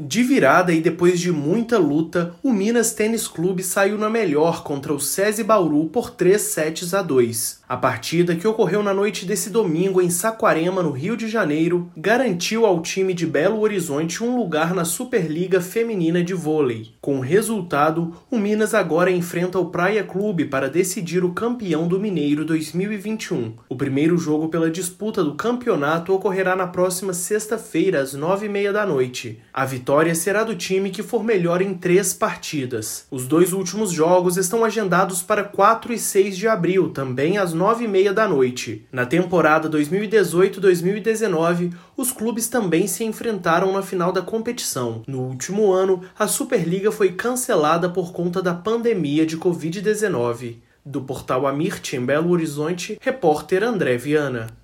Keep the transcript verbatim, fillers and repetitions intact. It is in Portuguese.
De virada e depois de muita luta, o Minas Tênis Clube saiu na melhor contra o SESI Bauru por três sets a dois. A partida, que ocorreu na noite desse domingo em Saquarema, no Rio de Janeiro, garantiu ao time de Belo Horizonte um lugar na Superliga Feminina de Vôlei. Com o resultado, o Minas agora enfrenta o Praia Clube para decidir o campeão do Mineiro dois mil e vinte e um. O primeiro jogo pela disputa do campeonato ocorrerá na próxima sexta-feira, às nove e meia da noite. A vitória será do time que for melhor em três partidas. Os dois últimos jogos estão agendados para quatro e seis de abril, também às nove e meia da noite. Na temporada dois mil e dezoito dois mil e dezenove, os clubes também se enfrentaram na final da competição. No último ano, a Superliga foi cancelada por conta da pandemia de covid dezenove. Do portal Amirte, em Belo Horizonte, repórter André Viana.